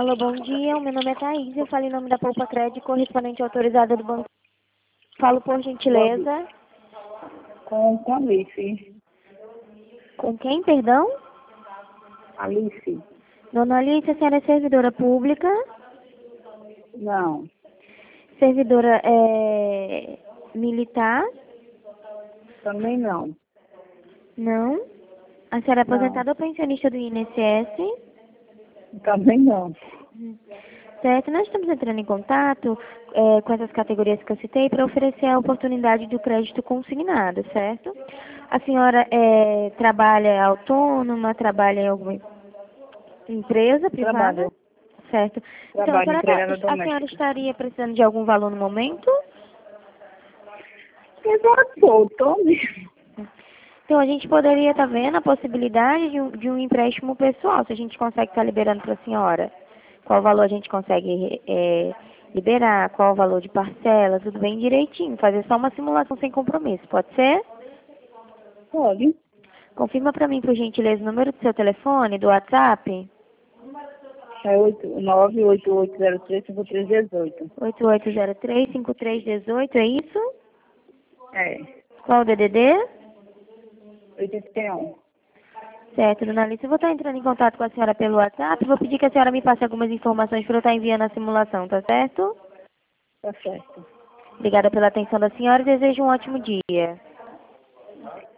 Alô, bom dia. O meu nome é Thaís. Eu falo em nome da Poupa Crédito, correspondente autorizada do banco. Falo por gentileza. Com Alice. Com quem, perdão? Alice? Dona Alice, a senhora é servidora pública? Não, Servidora militar? também não. Não. A senhora é Não, aposentada ou pensionista do INSS? também não. Certo, nós estamos entrando em contato com essas categorias que eu citei para oferecer a oportunidade do crédito consignado, certo? A senhora trabalha autônoma, trabalha em alguma empresa privada? Trabalho. Certo. Então, Trabalho empregada a senhora doméstica. estaria precisando de algum valor no momento? Exato, mesmo. Então, a gente poderia estar vendo a possibilidade de um empréstimo pessoal, se a gente consegue estar liberando para a senhora. Qual valor a gente consegue liberar, qual o valor de parcela, tudo bem direitinho. Fazer só uma simulação sem compromisso, pode ser? Pode. Confirma para mim, por gentileza, o número do seu telefone, do WhatsApp. É 988035318. 8803-5318, é isso? É. Qual o DDD? 81. Certo, dona Alice, eu vou estar entrando em contato com a senhora pelo WhatsApp. Vou pedir que a senhora me passe algumas informações para eu estar enviando a simulação, tá certo? Tá certo. Obrigada pela atenção da senhora e desejo um ótimo dia.